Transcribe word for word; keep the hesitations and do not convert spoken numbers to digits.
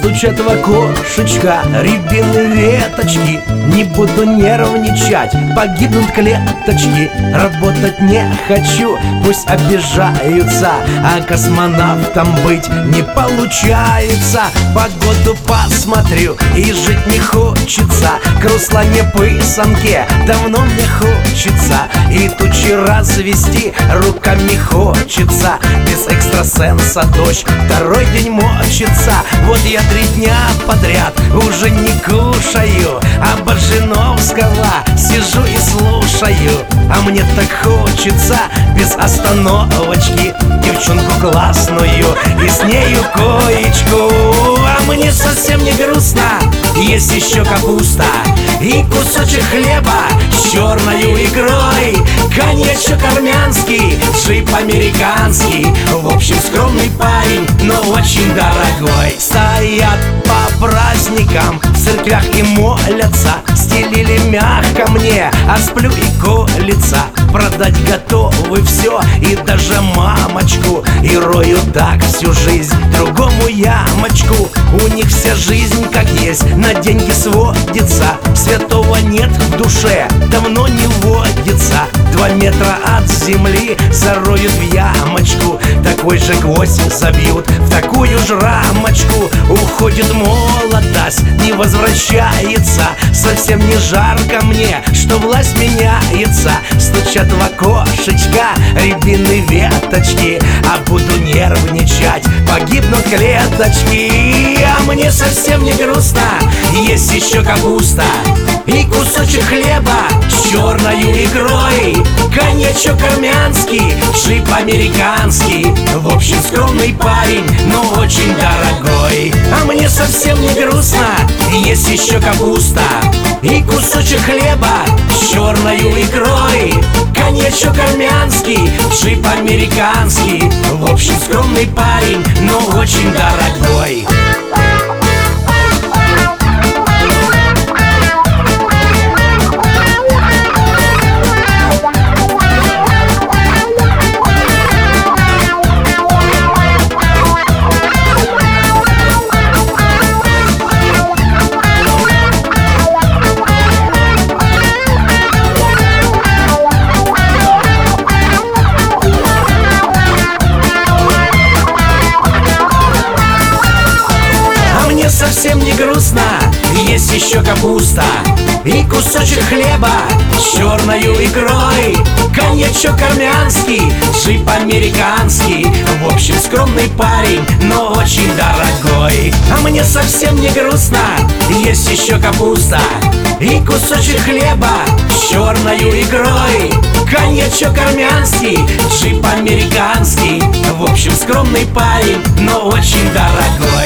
Стучат в окошечко рябины веточки. Не буду нервничать, погибнут клеточки. Работать не хочу, пусть обижаются, а космонавтом быть не получается. Погоду посмотрю и жить не хочется. К Руслане Пысанке давно мне хочется. И тучи развести руками хочется. Без экстрасенса дождь второй день мочится. Вот я три дня подряд уже не кушаю, а Боржиновского сижу и слушаю. А мне так хочется без остановочки девчонку классную и с нею коечку. А мне совсем не грустно, есть еще капуста и кусочек хлеба с черною икрой. Коньячок армянский, джип американский. В общем, скромный парень, но очень дорогой. Стоят по праздникам в церквях и молятся. Стелили мягко мне, а сплю и колется. Продать готовы все, и даже мамочку. И рою так всю жизнь другому ямочку. У них вся жизнь как есть, на деньги сводится. Святого нет в душе, давно не водится. Два метра от земли зароют в ямочку. Такой же гвоздь забьют в такую же рамочку. Уходит молодость, не возвращается. Совсем не жарко мне, что власть меняется. Стучат в окошечко рябины веточки, а буду нервничать, погибнут клеточки. А мне совсем не грустно, есть еще капуста и кусочек хлеба с черною икрой. Коньячок армянский, джип американский. В общем, скромный парень, но очень дорогой. А мне совсем не грустно, есть еще капуста и кусочек хлеба с черною икрой. Коньячок армянский, джип американский. В общем, скромный парень, но очень дорогой. Совсем не грустно, есть еще капуста и кусочек хлеба с черною икрой. Коньячок армянский, джип американский. В общем, скромный парень, но очень дорогой. А мне совсем не грустно, есть еще капуста и кусочек хлеба с черною икрой. Коньячок армянский, джип американский. В общем, скромный парень, но очень дорогой.